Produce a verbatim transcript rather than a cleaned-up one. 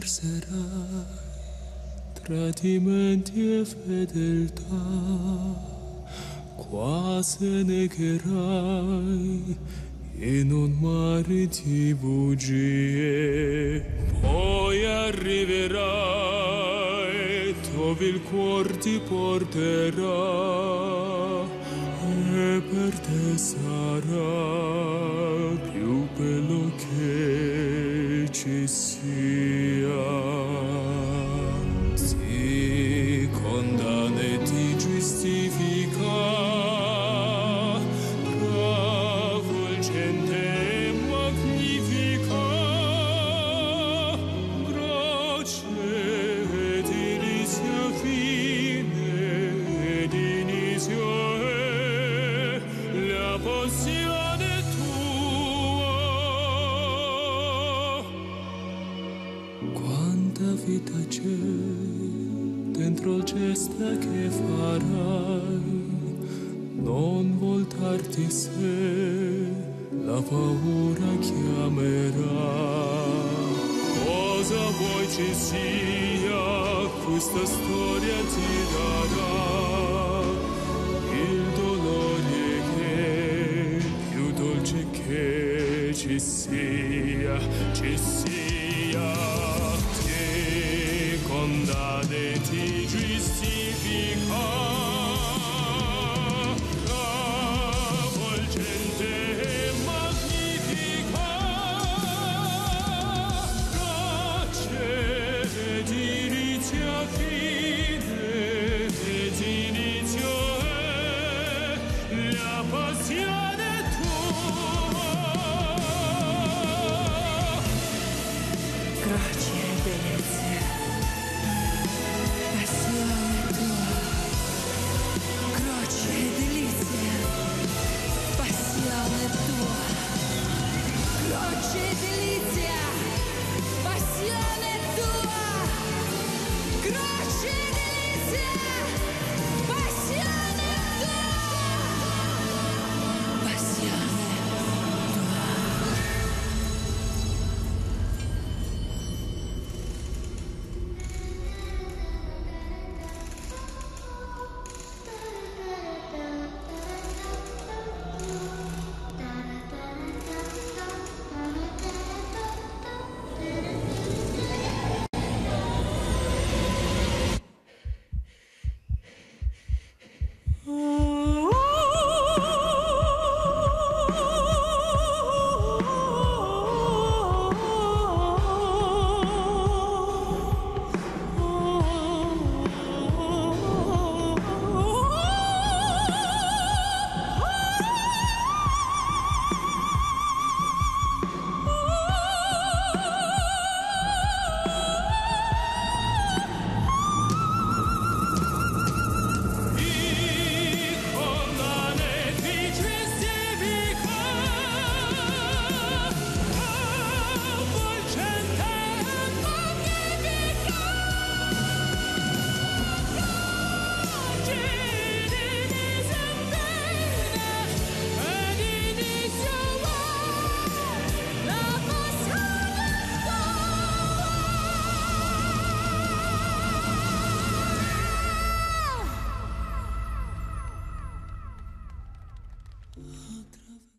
sparserai tradimenti e fedeltà, qua se negherai in un mare di bugie, poi arriverai dove il cuore ti porterà e per te sarà più bello che ci sia. Ti condanna e ti giustifica, travolgente e magnifica, grazie ed inizia fine ed inizio è la passione tua. Quanta vita c'è dentro il gesto che farai, non voltarti se la paura chiamerà. Cosa vuoi ci sia, questa storia ti darà il dolore che più dolce che ci sia, ci sia. Ti condanna e ti giustifica,